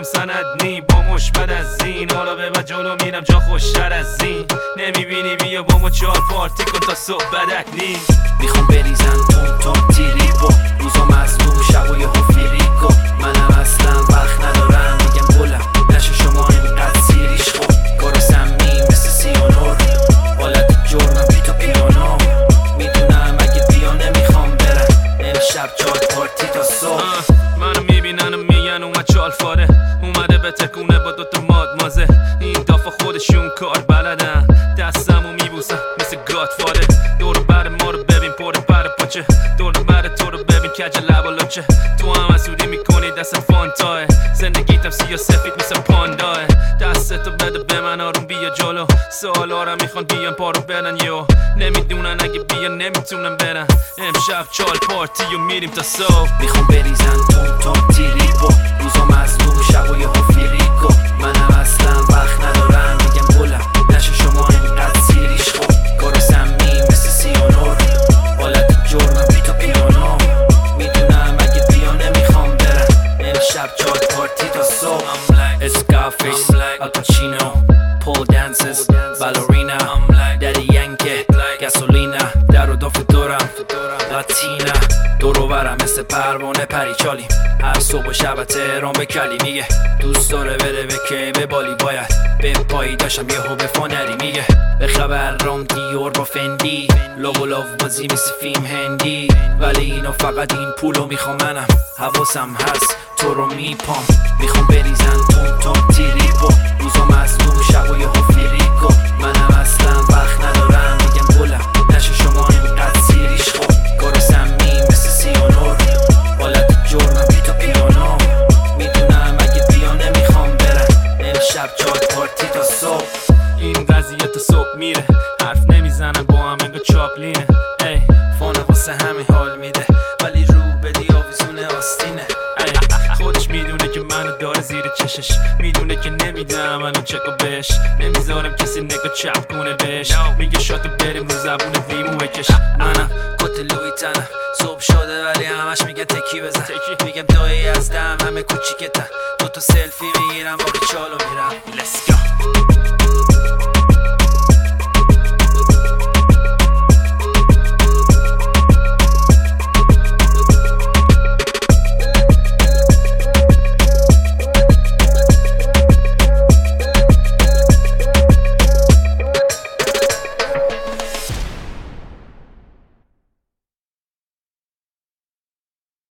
میخوام سند نی با مشبد از زین، حالا به بعد جلو میرم جا خوشتر از زین. نمیبینی بیا با ما چهار پارتی کن تا صبح بدک نی. میخوام بریزن تون تیریبو، روزا مظلوم شبای هفیریکو. منم اصلا وقت ندارم میگم گلم نشه شما اینقدر سیریش خوب. کارو سمی مثل سیانور، حالت جرمم بی تا پیانو. میدونم اگه بیا نمیخوام برم امشب چال پارتی تا صبح. منو میبینن و میگن اومد چالفاره، اومده به تکونه با دوتا مادمازه. این دافا خودشون کار بلدن، دستمو میبوسن مثل گادفادر. دور بر ما رو ببین پر پر پاچه، دور بر تو رو ببین کج لب و لچه. تو هم حسودی میکنی دست فانتاه، زندگیتم سیاه سفید مثل پانداه. دستتو بده به من آروم بیا جلو، سوالارم میخوان بیان پارو برن یو. نمیدونن اگه بیان نمیتونن برن، امشب چال پارتی و میریم تا صبح. میخوام بریزن تون تیریبو، روزا مظلوم شبای هفیریکو. منم اصلا وقت ندارم میگم گلم نشه شما اینقدر سیریش خوب. کارو سمی مثل سیانور، حالت جرمم بی تا پیانو. میدونم اگه بیا نمیخوام برم امشب چال پارتی تا صبح. اسکارفیس، الپاچینو، پول دانسز، بالرینا، دادی ینکه، گاسولینا. در و داف دورم لاتینا، دورو برم مثل پروانه پریچالی. هر صبح و شب تهران به کلی میگه دوست داره بره به که به بالی باید به پایی داشتم یهو به فانری میگه. به خبر رام دیور با فندی، لو لو بازی مثل فیلم هندی. ولی اینو فقط این پولو میخوام، منم حواسم هست تو رو میپام. میخوام بریزن تون تیریبو، روزا مظلوم شبای هفیریکو. منم اصلا وقت ندارم میگم گلم نشه شما اینقدر سیریش خوب. کارو سمی مثل سیانور، حالت جرمم بی تا پیانو. میدونم اگه بیا نمیخوام برم امشب چال پارتی تا صبح. این قضیه تا صبح میره، حرف نمیزنم با هم انگار چاپلینه. ای فانه واسه همه حال میده، ولی رو بدی آویزون آستینه. خودش میدونه که منو داره زیر چشش، میدونه که نمیدم منو چکو بهش. نمیذارم کسی نگاه چپ کنه بهش، میگه شاتو بریم رو زبون ویمو بکش. منم کت لوی تنم، صبح شده ولی همش میگه تکی بزن. میگم دایی از دم همه کوچیکتن، دوتا سلفی میگیرم با چالو میرم.